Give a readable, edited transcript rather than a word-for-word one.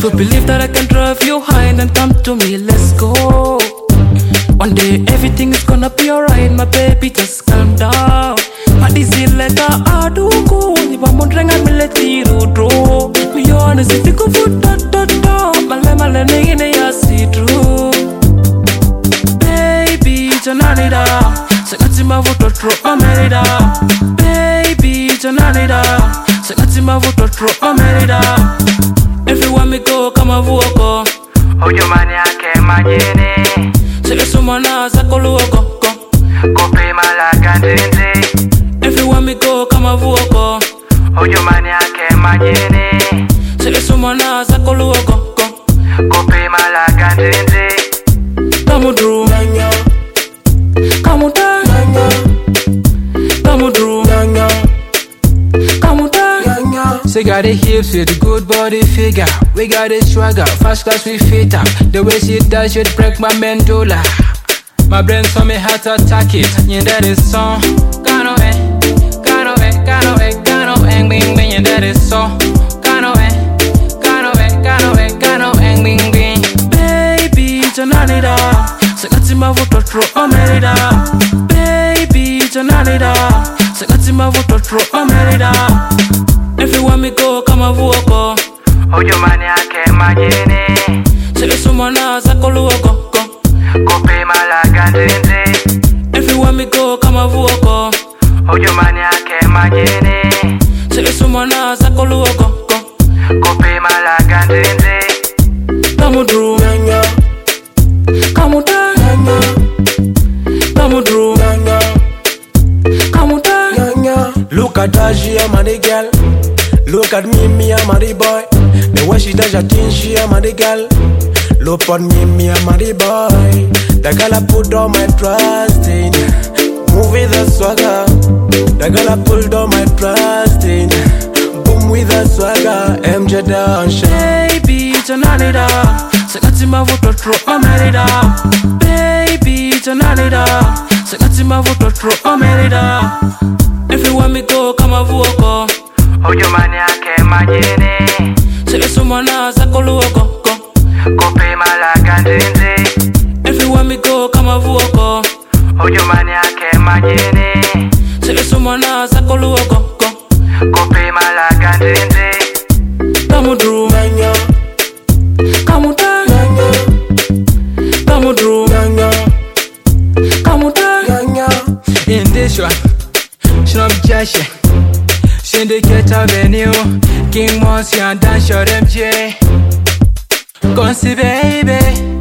So believe that I can drive you high and then come to me, let's go. One day everything is gonna be alright, my baby, just calm down. Madizi leka aduku, niba mondrenga mileti rudro. Mi yone siti kufuta toto, male ningine ya sidru. Baby, jananida, sekati mavuto tro amerida. Baby, jananida, sekati mavuto tro amerida. Everywhere me go, kama vuoko. Ojo mani ake majini. Sele sumana zakolu oko. Kope malaga ndende. Everywhere me go, kama vuoko. Ojo mani ake majini. Sele sumana zakolu oko. Kope malaga ndende. Kamudru, kamuta, kamudru, kamuta. She got the hips with a good body figure. We got a swagger, fast class we fit up. The way she does, she'd break my medulla. My brain told me how to attack it. Yeah, that is so. Gano bing bing. Yeah, that is so. Gano bing bing. Baby, jananida, sekati mavuto tro amerida. Baby, jananida, sekati mavuto tro amerida. Everywhere me go, kama vuoko. Ojo mani ake majini. Sele sumana zakolu oko. Kope malaga ndende. Everywhere me go, kama vuoko. Ojo mani ake majini. Sele sumana zakolu oko. Kope malaga ndende. Kamudru, kamuta, kamudru, kamuta. Look at her, she a money girl. Look at me a money boy. The way she does her thing, she a money girl. Look on me a money boy. The girl I put all my trust in. Move with the swagger. The girl I pulled all my trust in. Boom with the swagger. MJ down shit. Baby, jananida, sekati mavuto tro amerida. Baby, jananida, sekati mavuto tro amerida. Everywhere me go, kama vuoko. Ojo mani ake majini. Sele sumana zakolu oko. Kope malaga ndende. Everywhere me go, kama vuoko. Ojo mani ake majini. Sele sumana zakolu oko. Kope malaga ndende. Kamudru, kamuta, kamudru, kamuta. In this one, she not Josh. Syndicate Avenue, King Moss, and Dance your MJ. Consi baby.